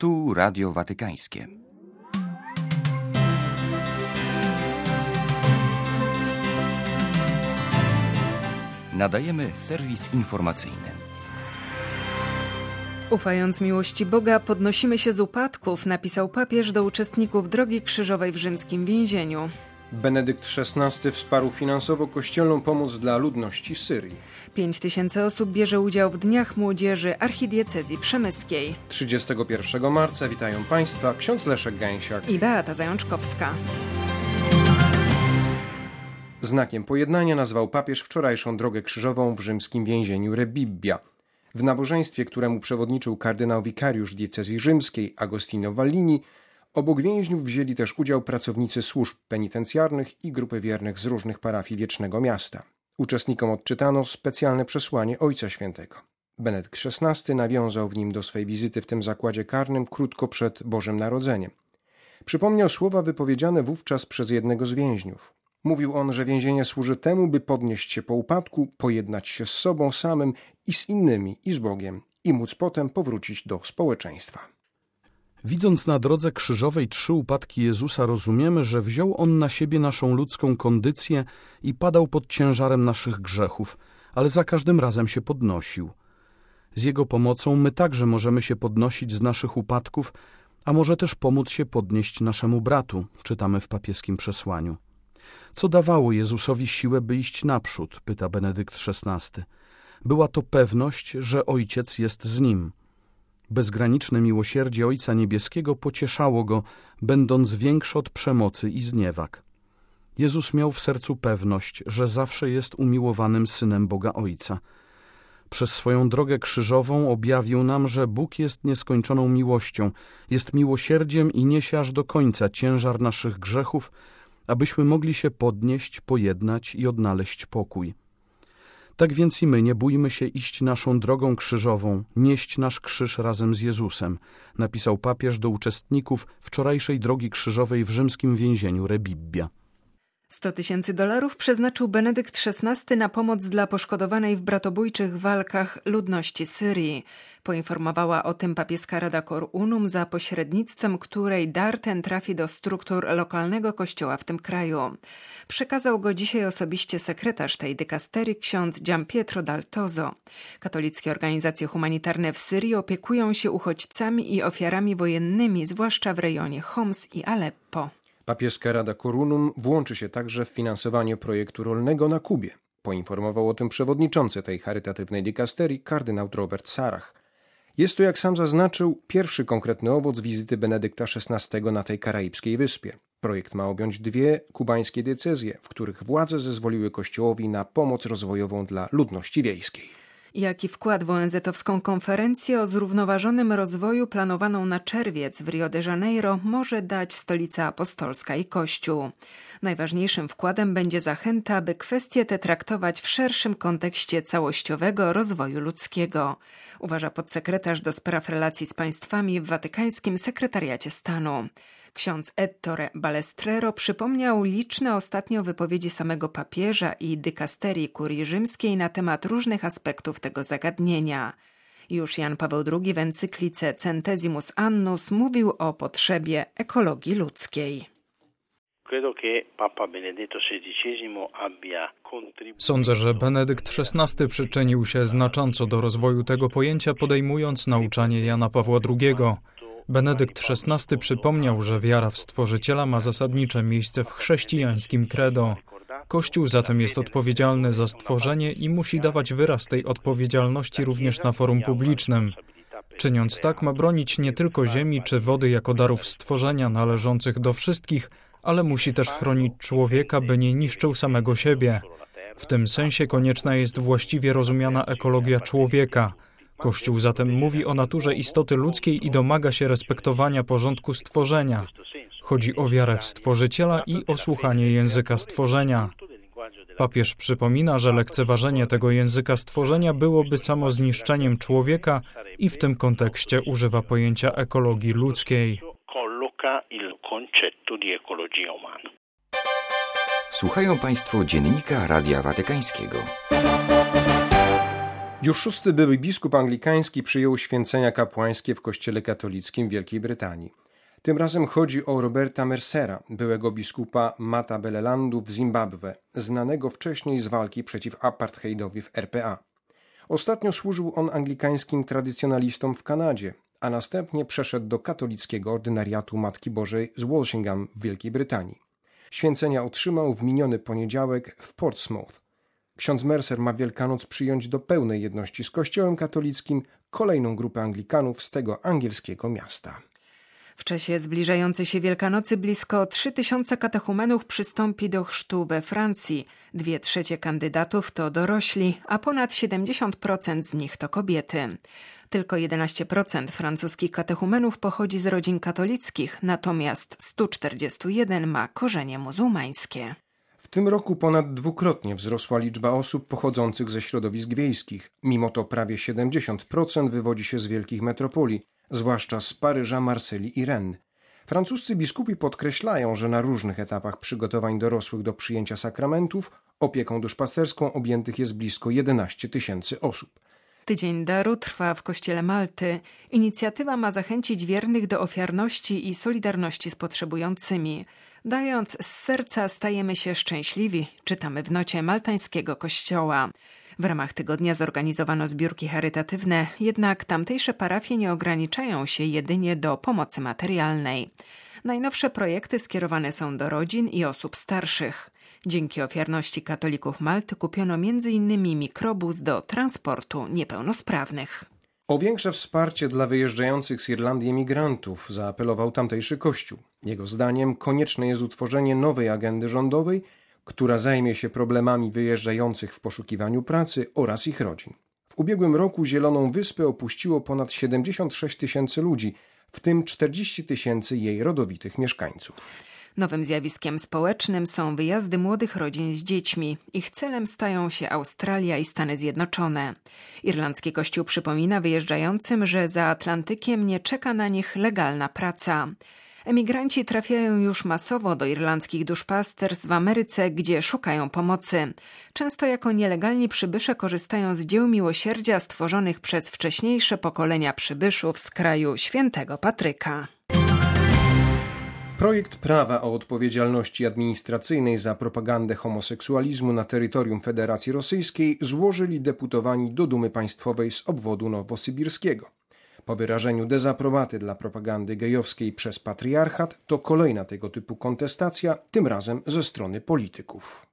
Tu Radio Watykańskie. Nadajemy serwis informacyjny. Ufając miłości Boga, podnosimy się z upadków, napisał papież do uczestników Drogi Krzyżowej w rzymskim więzieniu. Benedykt XVI wsparł finansowo kościelną pomoc dla ludności Syrii. 5000 osób bierze udział w Dniach Młodzieży Archidiecezji Przemyskiej. 31 marca witają Państwa ksiądz Leszek Gęsiak I Beata Zajączkowska. Znakiem pojednania nazwał papież wczorajszą Drogę Krzyżową w rzymskim więzieniu Rebibbia. W nabożeństwie, któremu przewodniczył kardynał wikariusz diecezji rzymskiej Agostino Vallini, obok więźniów wzięli też udział pracownicy służb penitencjarnych i grupy wiernych z różnych parafii Wiecznego Miasta. Uczestnikom odczytano specjalne przesłanie Ojca Świętego. Benedykt XVI nawiązał w nim do swej wizyty w tym zakładzie karnym krótko przed Bożym Narodzeniem. Przypomniał słowa wypowiedziane wówczas przez jednego z więźniów. Mówił on, że więzienie służy temu, by podnieść się po upadku, pojednać się z sobą samym i z innymi, i z Bogiem, i móc potem powrócić do społeczeństwa. Widząc na drodze krzyżowej 3 upadki Jezusa, rozumiemy, że wziął On na siebie naszą ludzką kondycję i padał pod ciężarem naszych grzechów, ale za każdym razem się podnosił. Z Jego pomocą my także możemy się podnosić z naszych upadków, a może też pomóc się podnieść naszemu bratu, czytamy w papieskim przesłaniu. Co dawało Jezusowi siłę, by iść naprzód, pyta Benedykt XVI. Była to pewność, że Ojciec jest z Nim. Bezgraniczne miłosierdzie Ojca Niebieskiego pocieszało Go, będąc większe od przemocy i zniewag. Jezus miał w sercu pewność, że zawsze jest umiłowanym Synem Boga Ojca. Przez swoją drogę krzyżową objawił nam, że Bóg jest nieskończoną miłością, jest miłosierdziem i niesie aż do końca ciężar naszych grzechów, abyśmy mogli się podnieść, pojednać i odnaleźć pokój. Tak więc i my nie bójmy się iść naszą drogą krzyżową, nieść nasz krzyż razem z Jezusem, napisał papież do uczestników wczorajszej Drogi Krzyżowej w rzymskim więzieniu Rebibbia. $100,000 przeznaczył Benedykt XVI na pomoc dla poszkodowanej w bratobójczych walkach ludności Syrii. Poinformowała o tym papieska Rada Cor Unum, za pośrednictwem której dar ten trafi do struktur lokalnego kościoła w tym kraju. Przekazał go dzisiaj osobiście sekretarz tej dykasterii, ksiądz Gianpietro Daltozo. Katolickie organizacje humanitarne w Syrii opiekują się uchodźcami i ofiarami wojennymi, zwłaszcza w rejonie Homs i Aleppo. Papieska Rada Cor Unum włączy się także w finansowanie projektu rolnego na Kubie. Poinformował o tym przewodniczący tej charytatywnej dykasterii, kardynał Robert Sarach. Jest to, jak sam zaznaczył, pierwszy konkretny owoc wizyty Benedykta XVI na tej karaibskiej wyspie. Projekt ma objąć 2 kubańskie diecezje, w których władze zezwoliły Kościołowi na pomoc rozwojową dla ludności wiejskiej. Jaki wkład w ONZ-owską konferencję o zrównoważonym rozwoju planowaną na czerwiec w Rio de Janeiro może dać Stolica Apostolska i Kościół? Najważniejszym wkładem będzie zachęta, by kwestie te traktować w szerszym kontekście całościowego rozwoju ludzkiego, uważa podsekretarz do spraw relacji z państwami w Watykańskim Sekretariacie Stanu. Ksiądz Ettore Balestrero przypomniał liczne ostatnio wypowiedzi samego papieża i dykasterii kurii rzymskiej na temat różnych aspektów tego zagadnienia. Już Jan Paweł II w encyklice Centesimus Annus mówił o potrzebie ekologii ludzkiej. Sądzę, że Benedykt XVI przyczynił się znacząco do rozwoju tego pojęcia, podejmując nauczanie Jana Pawła II. Benedykt XVI przypomniał, że wiara w Stworzyciela ma zasadnicze miejsce w chrześcijańskim credo. Kościół zatem jest odpowiedzialny za stworzenie i musi dawać wyraz tej odpowiedzialności również na forum publicznym. Czyniąc tak, ma bronić nie tylko ziemi czy wody jako darów stworzenia należących do wszystkich, ale musi też chronić człowieka, by nie niszczył samego siebie. W tym sensie konieczna jest właściwie rozumiana ekologia człowieka. Kościół zatem mówi o naturze istoty ludzkiej i domaga się respektowania porządku stworzenia. Chodzi o wiarę w Stworzyciela i o słuchanie języka stworzenia. Papież przypomina, że lekceważenie tego języka stworzenia byłoby samo zniszczeniem człowieka i w tym kontekście używa pojęcia ekologii ludzkiej. Słuchają Państwo Dziennika Radia Watykańskiego. Już szósty były biskup anglikański przyjął święcenia kapłańskie w kościele katolickim w Wielkiej Brytanii. Tym razem chodzi o Roberta Mercera, byłego biskupa Matabelelandu w Zimbabwe, znanego wcześniej z walki przeciw apartheidowi w RPA. Ostatnio służył on anglikańskim tradycjonalistom w Kanadzie, a następnie przeszedł do katolickiego ordynariatu Matki Bożej z Walsingham w Wielkiej Brytanii. Święcenia otrzymał w miniony poniedziałek w Portsmouth. Ksiądz Mercer ma Wielkanoc przyjąć do pełnej jedności z Kościołem katolickim kolejną grupę Anglikanów z tego angielskiego miasta. W czasie zbliżającej się Wielkanocy blisko 3000 katechumenów przystąpi do chrztu we Francji. 2/3 kandydatów to dorośli, a ponad 70% z nich to kobiety. Tylko 11% francuskich katechumenów pochodzi z rodzin katolickich, natomiast 141 ma korzenie muzułmańskie. W tym roku ponad dwukrotnie wzrosła liczba osób pochodzących ze środowisk wiejskich. Mimo to prawie 70% wywodzi się z wielkich metropolii, zwłaszcza z Paryża, Marsylii i Rennes. Francuscy biskupi podkreślają, że na różnych etapach przygotowań dorosłych do przyjęcia sakramentów opieką duszpasterską objętych jest blisko 11 000 osób. Tydzień Daru trwa w kościele Malty. Inicjatywa ma zachęcić wiernych do ofiarności i solidarności z potrzebującymi. Dając z serca stajemy się szczęśliwi, czytamy w nocie maltańskiego kościoła. W ramach tygodnia zorganizowano zbiórki charytatywne, jednak tamtejsze parafie nie ograniczają się jedynie do pomocy materialnej. Najnowsze projekty skierowane są do rodzin i osób starszych. Dzięki ofiarności katolików Malty kupiono m.in. mikrobus do transportu niepełnosprawnych. O większe wsparcie dla wyjeżdżających z Irlandii emigrantów zaapelował tamtejszy kościół. Jego zdaniem konieczne jest utworzenie nowej agendy rządowej, która zajmie się problemami wyjeżdżających w poszukiwaniu pracy oraz ich rodzin. W ubiegłym roku Zieloną Wyspę opuściło ponad 76 000 ludzi, w tym 40 000 jej rodowitych mieszkańców. Nowym zjawiskiem społecznym są wyjazdy młodych rodzin z dziećmi. Ich celem stają się Australia i Stany Zjednoczone. Irlandzki Kościół przypomina wyjeżdżającym, że za Atlantykiem nie czeka na nich legalna praca. Emigranci trafiają już masowo do irlandzkich duszpasterstw w Ameryce, gdzie szukają pomocy. Często jako nielegalni przybysze korzystają z dzieł miłosierdzia stworzonych przez wcześniejsze pokolenia przybyszów z kraju Świętego Patryka. Projekt prawa o odpowiedzialności administracyjnej za propagandę homoseksualizmu na terytorium Federacji Rosyjskiej złożyli deputowani do Dumy Państwowej z obwodu nowosybirskiego. Po wyrażeniu dezaprobaty dla propagandy gejowskiej przez patriarchat to kolejna tego typu kontestacja, tym razem ze strony polityków.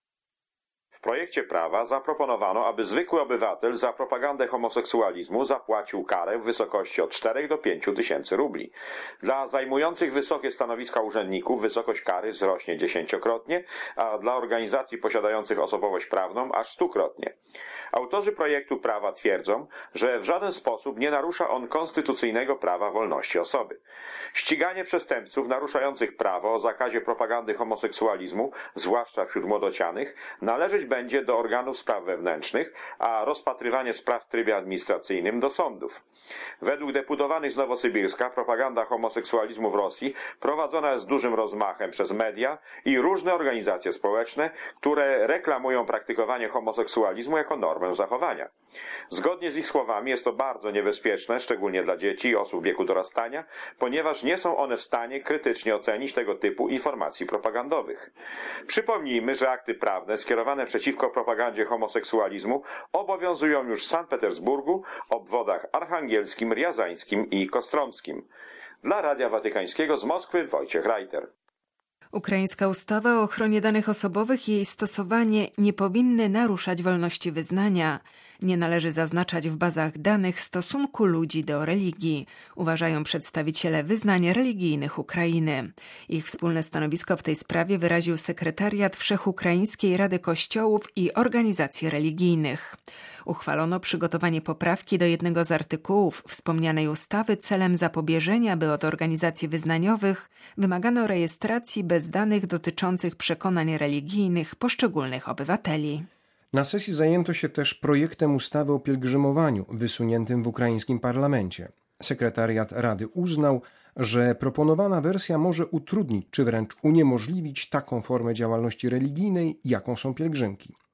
W projekcie prawa zaproponowano, aby zwykły obywatel za propagandę homoseksualizmu zapłacił karę w wysokości od 4 do 5 tysięcy rubli. Dla zajmujących wysokie stanowiska urzędników wysokość kary wzrośnie 10-krotnie, a dla organizacji posiadających osobowość prawną aż 100-krotnie. Autorzy projektu prawa twierdzą, że w żaden sposób nie narusza on konstytucyjnego prawa wolności osoby. Ściganie przestępców naruszających prawo o zakazie propagandy homoseksualizmu, zwłaszcza wśród młodocianych, należeć będzie do organów spraw wewnętrznych, a rozpatrywanie spraw w trybie administracyjnym do sądów. Według deputowanych z Nowosybirska propaganda homoseksualizmu w Rosji prowadzona jest z dużym rozmachem przez media i różne organizacje społeczne, które reklamują praktykowanie homoseksualizmu jako normę zachowania. Zgodnie z ich słowami jest to bardzo niebezpieczne, szczególnie dla dzieci i osób w wieku dorastania, ponieważ nie są one w stanie krytycznie ocenić tego typu informacji propagandowych. Przypomnijmy, że akty prawne skierowane przeciwko propagandzie homoseksualizmu obowiązują już w Sankt Petersburgu, obwodach archangelskim, riazańskim i kostromskim. Dla Radia Watykańskiego z Moskwy Wojciech Reiter. Ukraińska ustawa o ochronie danych osobowych i jej stosowanie nie powinny naruszać wolności wyznania. Nie należy zaznaczać w bazach danych stosunku ludzi do religii, uważają przedstawiciele wyznań religijnych Ukrainy. Ich wspólne stanowisko w tej sprawie wyraził sekretariat Wszechukraińskiej Rady Kościołów i Organizacji Religijnych. Uchwalono przygotowanie poprawki do jednego z artykułów wspomnianej ustawy celem zapobieżenia, by od organizacji wyznaniowych wymagano rejestracji bez danych dotyczących przekonań religijnych poszczególnych obywateli. Na sesji zajęto się też projektem ustawy o pielgrzymowaniu wysuniętym w ukraińskim parlamencie. Sekretariat Rady uznał, że proponowana wersja może utrudnić czy wręcz uniemożliwić taką formę działalności religijnej, jaką są pielgrzymki.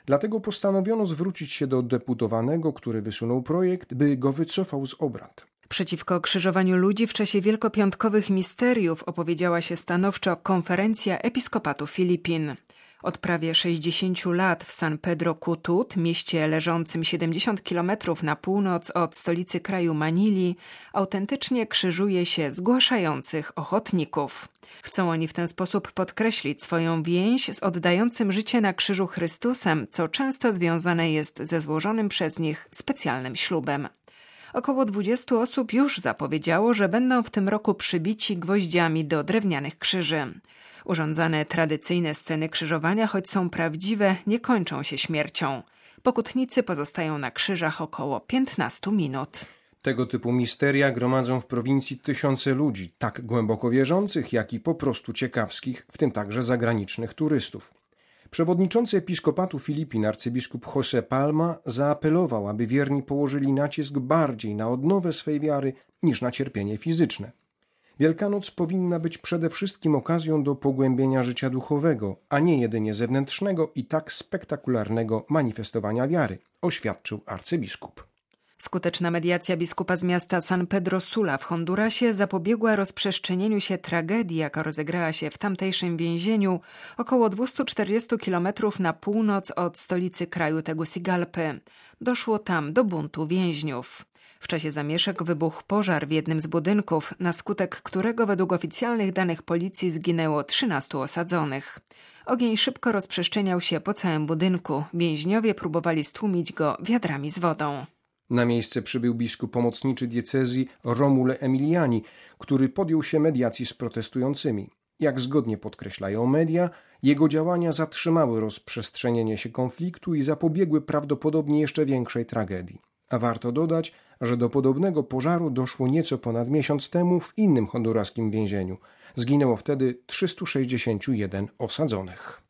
Dlatego postanowiono zwrócić się do deputowanego, który wysunął projekt, by go wycofał z obrad. Przeciwko krzyżowaniu ludzi w czasie wielkopiątkowych misteriów opowiedziała się stanowczo Konferencja Episkopatu Filipin. Od prawie 60 lat w San Pedro Cutut, mieście leżącym 70 km na północ od stolicy kraju Manili, autentycznie krzyżuje się zgłaszających ochotników. Chcą oni w ten sposób podkreślić swoją więź z oddającym życie na krzyżu Chrystusem, co często związane jest ze złożonym przez nich specjalnym ślubem. Około 20 osób już zapowiedziało, że będą w tym roku przybici gwoździami do drewnianych krzyży. Urządzane tradycyjne sceny krzyżowania, choć są prawdziwe, nie kończą się śmiercią. Pokutnicy pozostają na krzyżach około 15 minut. Tego typu misteria gromadzą w prowincji tysiące ludzi, tak głęboko wierzących, jak i po prostu ciekawskich, w tym także zagranicznych turystów. Przewodniczący Episkopatu Filipin, arcybiskup José Palma, zaapelował, aby wierni położyli nacisk bardziej na odnowę swej wiary niż na cierpienie fizyczne. Wielkanoc powinna być przede wszystkim okazją do pogłębienia życia duchowego, a nie jedynie zewnętrznego i tak spektakularnego manifestowania wiary, oświadczył arcybiskup. Skuteczna mediacja biskupa z miasta San Pedro Sula w Hondurasie zapobiegła rozprzestrzenieniu się tragedii, jaka rozegrała się w tamtejszym więzieniu około 240 km na północ od stolicy kraju Tegucigalpy. Doszło tam do buntu więźniów. W czasie zamieszek wybuchł pożar w jednym z budynków, na skutek którego według oficjalnych danych policji zginęło 13 osadzonych. Ogień szybko rozprzestrzeniał się po całym budynku. Więźniowie próbowali stłumić go wiadrami z wodą. Na miejsce przybył biskup pomocniczy diecezji Romule Emiliani, który podjął się mediacji z protestującymi. Jak zgodnie podkreślają media, jego działania zatrzymały rozprzestrzenienie się konfliktu i zapobiegły prawdopodobnie jeszcze większej tragedii. A warto dodać, że do podobnego pożaru doszło nieco ponad miesiąc temu w innym honduraskim więzieniu. Zginęło wtedy 361 osadzonych.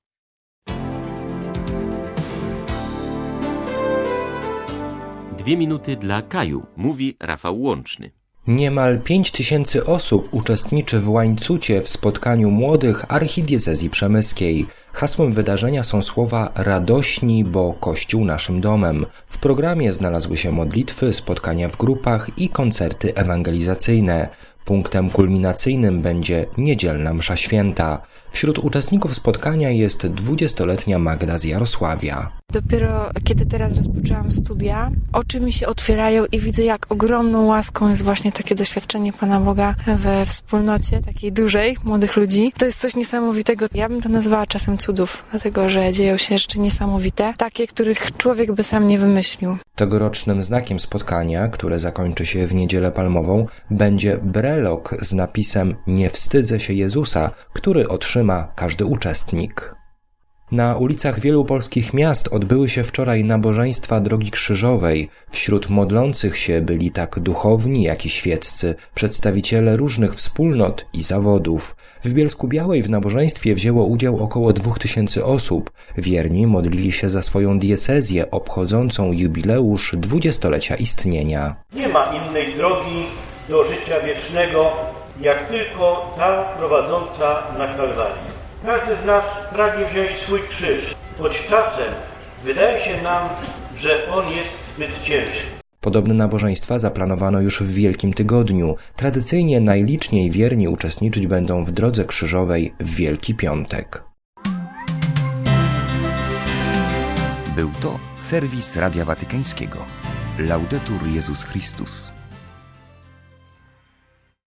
Dwie minuty dla Kaju, mówi Rafał Łączny. Niemal 5000 osób uczestniczy w łańcucie w spotkaniu młodych archidiecezji przemyskiej. Hasłem wydarzenia są słowa radośni, bo Kościół naszym domem. W programie znalazły się modlitwy, spotkania w grupach i koncerty ewangelizacyjne. Punktem kulminacyjnym będzie niedzielna msza święta. Wśród uczestników spotkania jest 20-letnia Magda z Jarosławia. Dopiero kiedy teraz rozpoczęłam studia, oczy mi się otwierają i widzę, jak ogromną łaską jest właśnie takie doświadczenie Pana Boga we wspólnocie, takiej dużej, młodych ludzi. To jest coś niesamowitego. Ja bym to nazwała czasem cudów, dlatego że dzieją się rzeczy niesamowite, takie, których człowiek by sam nie wymyślił. Tegorocznym znakiem spotkania, które zakończy się w Niedzielę Palmową, będzie brelok z napisem „Nie wstydzę się Jezusa”, który otrzyma każdy uczestnik. Na ulicach wielu polskich miast odbyły się wczoraj nabożeństwa Drogi Krzyżowej. Wśród modlących się byli tak duchowni, jak i świeccy, przedstawiciele różnych wspólnot i zawodów. W Bielsku-Białej w nabożeństwie wzięło udział około 2000 osób. Wierni modlili się za swoją diecezję obchodzącą jubileusz 20-lecia istnienia. Nie ma innej drogi do życia wiecznego, jak tylko ta prowadząca na Kalwarię. Każdy z nas pragnie wziąć swój krzyż, choć czasem wydaje się nam, że on jest zbyt ciężki. Podobne nabożeństwa zaplanowano już w Wielkim Tygodniu. Tradycyjnie najliczniej wierni uczestniczyć będą w Drodze Krzyżowej w Wielki Piątek. Był to serwis Radia Watykańskiego. Laudetur Jezus Chrystus.